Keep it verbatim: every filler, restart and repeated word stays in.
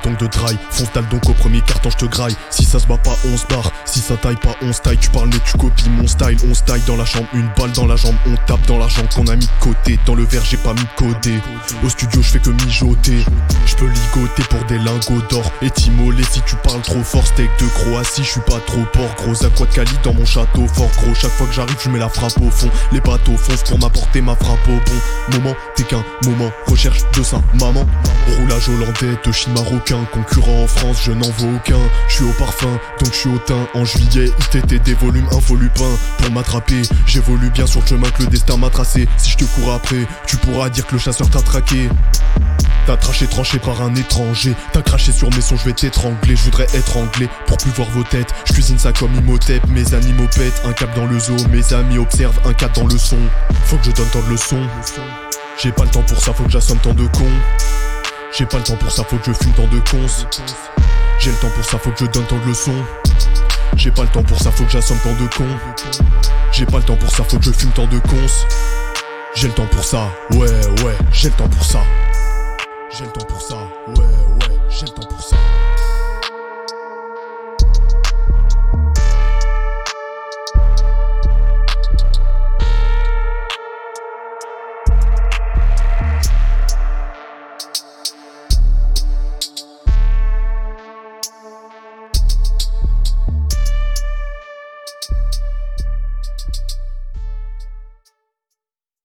tank de dry. Fonce dalle donc au premier carton je te graille. Si ça se bat pas on se barre, si ça taille pas on se taille. Tu parles mais tu copies mon style, on se taille dans la chambre. Une balle dans la jambe, on tape dans l'argent qu'on a mis de côté. Dans le verre j'ai pas mis de côté. Au studio je fais que mijoter. Je peux ligoter pour des lingots d'or et t'immoler si tu parles trop fort. Steak de Croatie, je suis pas trop porc. Gros aqua de Cali dans mon château fort gros. Chaque fois que j'arrive je mets la frappe au fond. Les bateaux foncent pour m'apporter ma frappe au bon moment. T'es qu'un moment, recherche de sa maman. Roulage hollandais de Chine marocain. Concurrent en France, je n'en vaux aucun. Je suis au parfum, donc je suis au teint. En juillet, I T T des volumes info lupin. Pour m'attraper, j'évolue bien sur le chemin que le destin m'a tracé. Si je te cours après, tu pourras dire que le chasseur t'a traqué. T'as traché tranché par un étranger. T'as craché sur mes sons, je vais t'étrangler. Je voudrais être anglais pour plus voir vos têtes. Je cuisine ça comme Imhotep, mes animaux pètent. Un cap dans le zoo, mes amis observent un cap dans le son. Faut que je donne tant de leçons. J'ai pas le temps pour ça, faut que j'assomme tant de cons. J'ai pas le temps pour ça, faut que je fume tant de cons. J'ai le temps pour ça, faut que je donne tant de leçons. J'ai pas le temps pour ça, faut que j'assomme tant de cons. J'ai pas le temps pour ça, faut que je fume tant de cons. J'ai le temps pour ça, ouais ouais, j'ai le temps pour ça. J'ai le temps pour ça, ouais ouais, j'ai le temps pour ça.